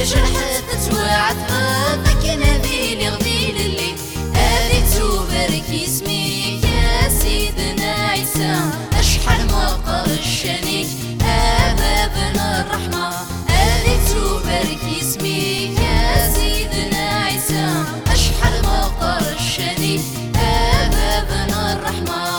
جرحت توعد ذاك نبيل غديل اللي هذه تبارك اسميك يا سيدنا عيسى أشحال ما قرشانيك باب الرحمة هذه تبارك اسميك يا سيدنا عيسى أشحال ما قرشانيك باب الرحمة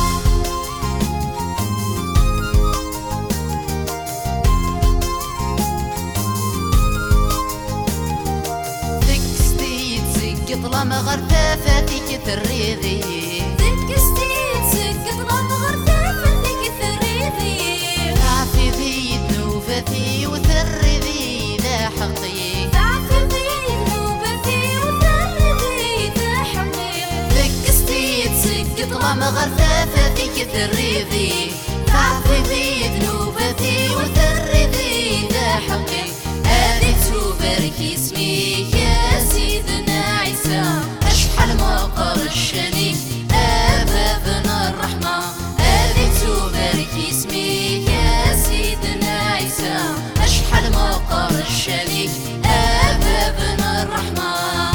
طلام غرفافة فيك الريضي ذك ستيت سك طلام غرفافة فيك الريضي تعفي ذي ذنوبتي وثرذي ذا حقي تعفي ذي ذنوبتي وثرذي ذا حقي ذك ستيت سك طلام غرفافة فيك الريضي تعفي ذي ذنوبتي وثرذي ذا حقي هذه تبارك اسميك يا سيدنا عيسى أشحال ما قرشانيك بابنا الرحمة هذه تبارك اسميك يا سيدنا عيسى أشحال ما قرشانيك بابنا الرحمة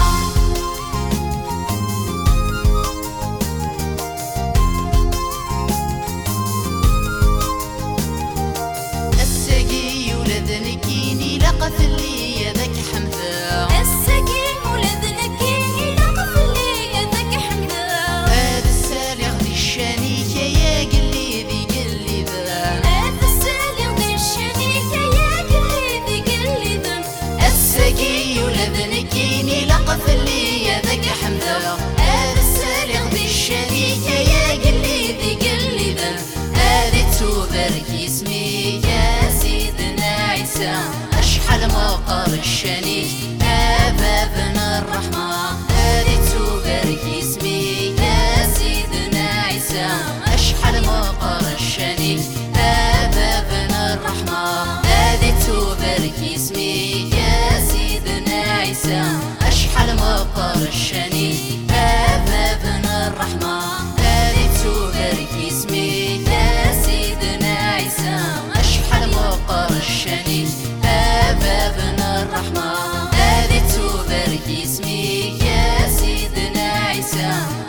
السقي ولد نكيني لقف لي ذاك حمزة السقي ولد نكيني لقف لي ذاك حمزة هذا السالي غدي الشانيك يا قلي ذي قلي ذا هذا السالي غدي الشانيك يا قلي ذي قلي ذا السقي ولد نكيني لقف لي ذاك حمزة هذا السالي غدي الشانيك يا قلي ذي قلي ذا هذه تبارك اسميك يا سيدنا عيسى أشحال ما قرشانيك بابنا الرحمة هذه تبارك اسميك يا سيدنا عيسى أشحال ما قرشانيك بابنا الرحمة هذه تبارك اسميك يا سيدنا عيسى أشحال ما قرشانيك بابنا الرحمة هذه تبارك اسميك يا سيدنا عيسى أشحال ما قرشانيك بابنا الرحمة هذه تبارك اسميك يا سيدنا عيسى